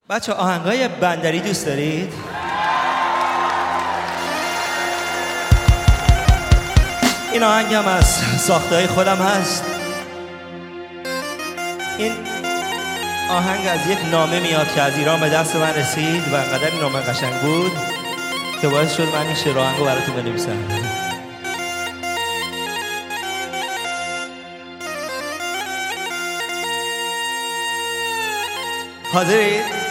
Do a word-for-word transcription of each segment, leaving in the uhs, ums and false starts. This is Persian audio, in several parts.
بچه آهنگای بندری دوست دارید؟ این آهنگ هم از ساختهای خودم هست. این آهنگ از یک نامه میاد که از ایران به دست من رسید و انقدر این نامه قشنگ بود که باعث شد من این شعر آهنگو براتون بنویسم. حاضرید؟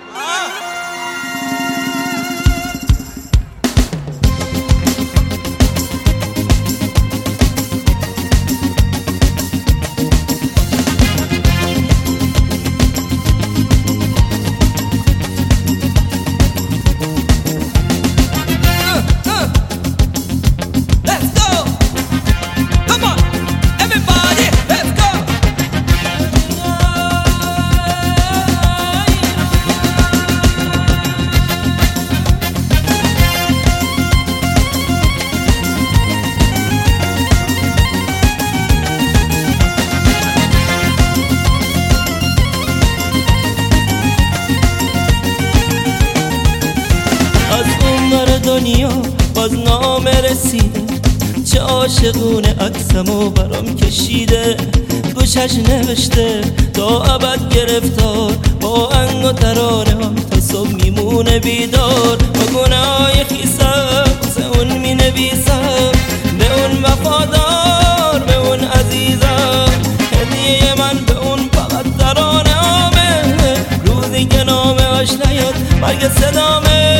دنیا باز نامه رسیده، چه عاشقونه عکسمو برام کشیده، گوشش نوشته تا ابد گرفتار، با انگ و ترانه ها تا صبح میمونه بیدار، با گناهای خیسم واسه اون مینویسم، به اون وفادار به اون عزیزم، هدیه من به اون فقط ترانه هامه، روزی که نامه هاش نیاد مرگ صدامه،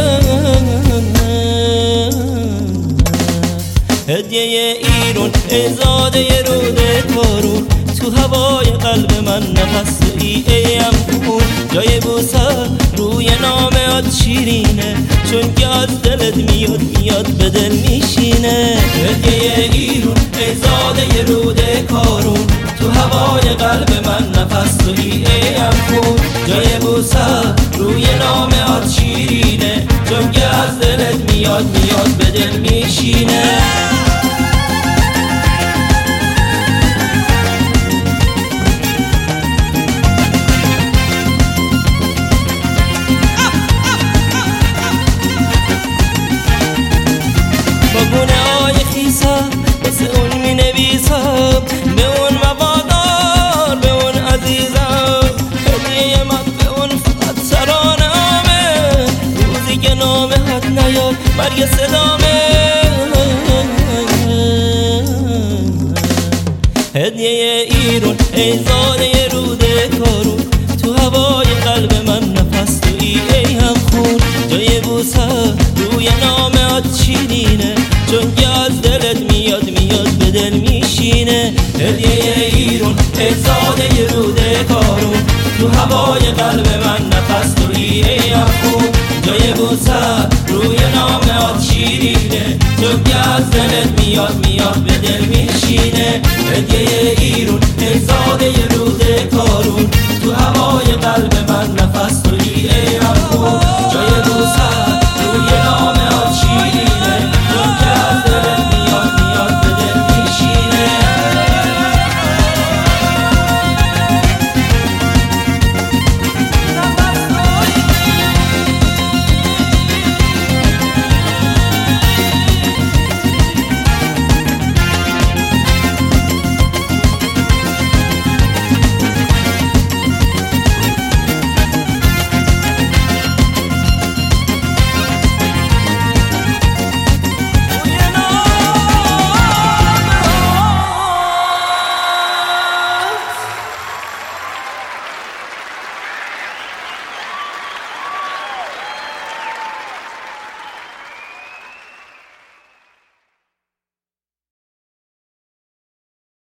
هدیه ایرون ای زاده روده کارون، تو هوای قلب من نفس ای ایم خون، جای بوسه روی نامه‌ات شیرینه، چون که از دلت میاد میاد به دل میشینه، هدیه ایرون ای زاده روده کارون، تو هوای قلب من نفس ای ایم خون، جای بوسه روی نامه‌ات شیرینه، چون که از دلت میاد میاد به دل میشینه. گناهای خیسم واسه اون می نویسم، به اون وفادار به اون عزیزم، هدیه من به اون فقط ترانه‌امه، روزی که نامه هات نیاد مرگ صدامه، هدیه ایرون ای زاده روده کارون، تو هوای قلب من نفس تویی ای هم خون، جای بوسه روی نامه هات شیرینه، چون که از دلت میاد میاد به دل میشینه، هدیه ایرون ای زاده روده کارون، تو هوای قلب من نفس تویی ای خون، جای بوسه روی نامه‌ات شیرینه، چون که از دلت میاد میاد به دل میشینه، هدیه ایرون ای زاده روده کارون، تو هوای قلب من